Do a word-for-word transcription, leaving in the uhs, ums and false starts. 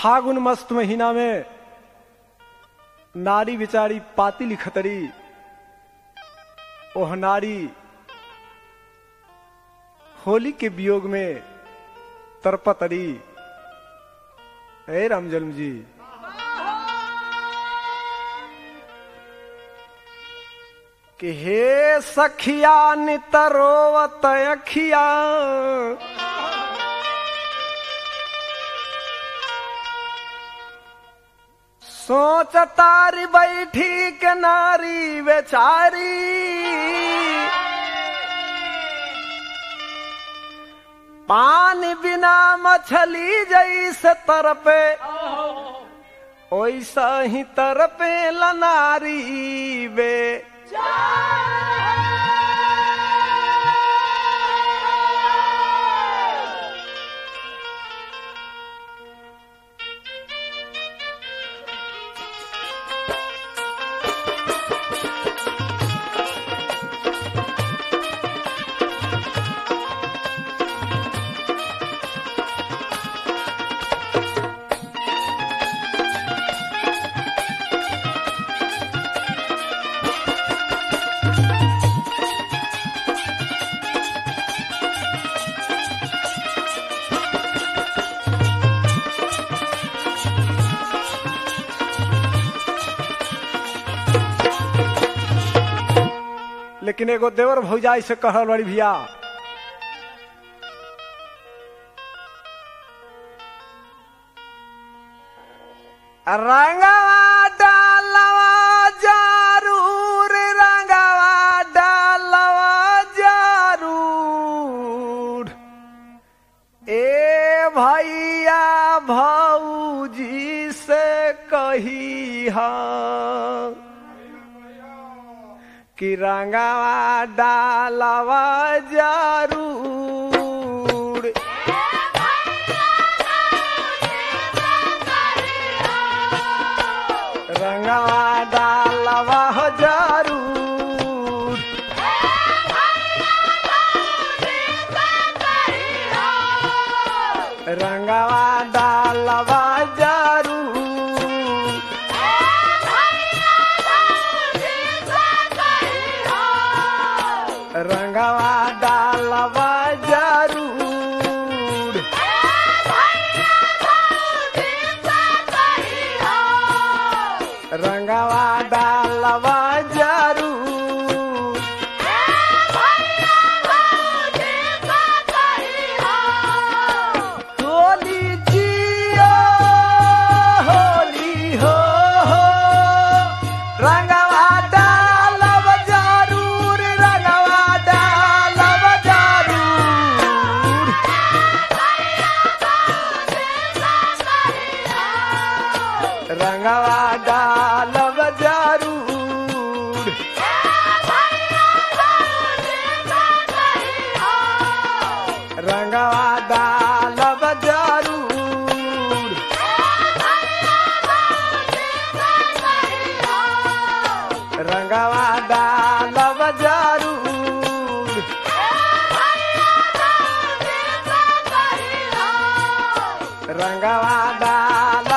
फागुन मस्त महीना में नारी बेचारी पाती लिखतरी, ओह नारी होली के वियोग में तरपतरी। ए रामजन्म जी, कि हे सखिया नितरोवत अखिया, सोच तारी बैठी के नारी बेचारी, पानी बिना मछली जैसे तरपे ओइसा ही तरपे लनारी बे। लेकिन एगो देवर भौजाई से कहल बड़ी भैया, रंगवा डालवा जरूर, रंगवा डालवा जरूर, ए भैया भौजी से कही हाँ कि रंगवा डालवा जरूर। रंगवा डालवा जरूर, रंगवा डालवा जरूर, रंगवा डालवा जरूर, रंगवा डालवा जरूर, होली जियो होली हो हो, रंगवा डालव जरूर, रंगवा डालव जरूर, रंगवा डालव जरूर, रंगवा डालव जरूर, रंगवा डालव जरूर, रंगवा डाल